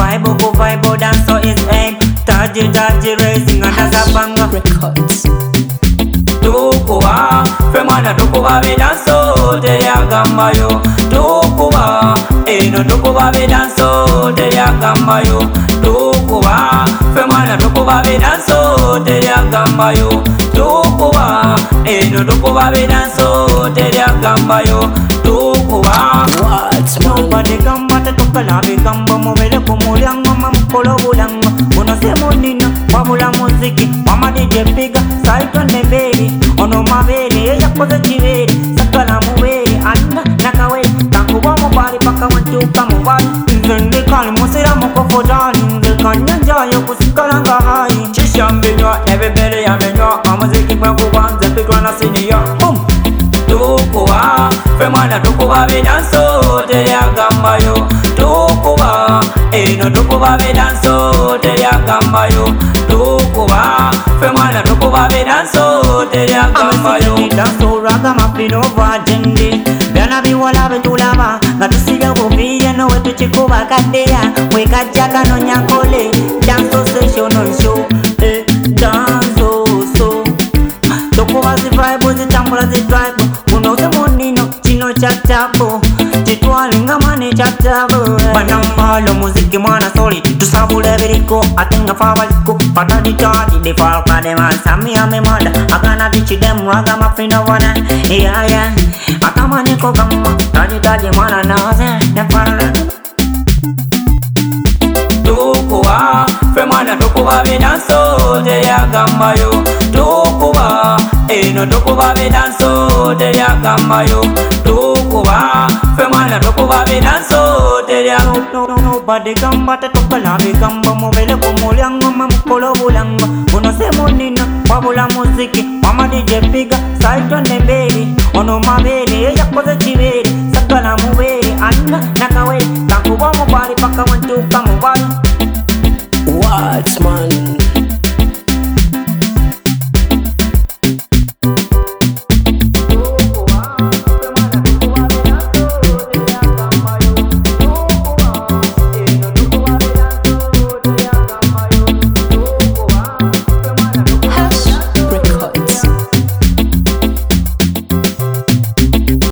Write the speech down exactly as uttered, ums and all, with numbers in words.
vibe, go vibe, dance so is aim. Taji taji raising another banger Records. Tukuba, femana tukuba be danso, te yagamba yo. Tukuba, eno tukuba be danso, te yagamba yo. Tukuba, femana tukuba be danso, te yagamba yo. Tukuba, eno tukuba be danso, te yagamba yo. Tukuba, What? nobody gamba te tukala be gamba mobile kumulianga mamkolo bulanga. Uno se monina, wabula muziki, mama D J piga, saito neberi. Ono mabere, ella koze chiveri, sakala muberi, anda nakaweli. Takuba mubari paka wanchuka mubari. Nzendi kali musira mukofo jani, nze kanyanja yo kusikala ngahai. Chisha mbinywa, nebebere ya menywa, amuziki kwa kubanza pikwa na siniya. Boom! Tukuba, femana tukuba be danso, te yagamba yo. Tukuba, eno tukuba be danso, te yagamba yo. Tukuba, femana tukuba be danso, te yagamba yo. Danso raga mafino vajendi, byana biwala betulaba, nga tusiga buviye no wetu chikuba kadeya, weka jaga no nyankole, danso session on show, eh, danso so. Tukuba zi vibe, zi tambula zi drive, uno se monino, chino chatapo, chitwalinga mane chatapo. Banambalo muziki mwana soli, tusabule biriko, atenga fabaliko, patadi tadi, de falka de man, sami ame mada, agana bichi demu, aga mafina wana, yeah yeah, akama niko gamba, tadi tadi mwana naze, nefara. Tukuba, femana tukuba be danso, te yagamba yo. Tukuba, eno tukuba be danso, te yagamba yo. Tukuba, femana tukuba be danso, te yagamba yo. Nobody gamba te tukala be gamba, mobile kumulianga mamkolo bulanga. Uno se monina, wabula muziki, mama D J piga, saito neberi, ono maberi.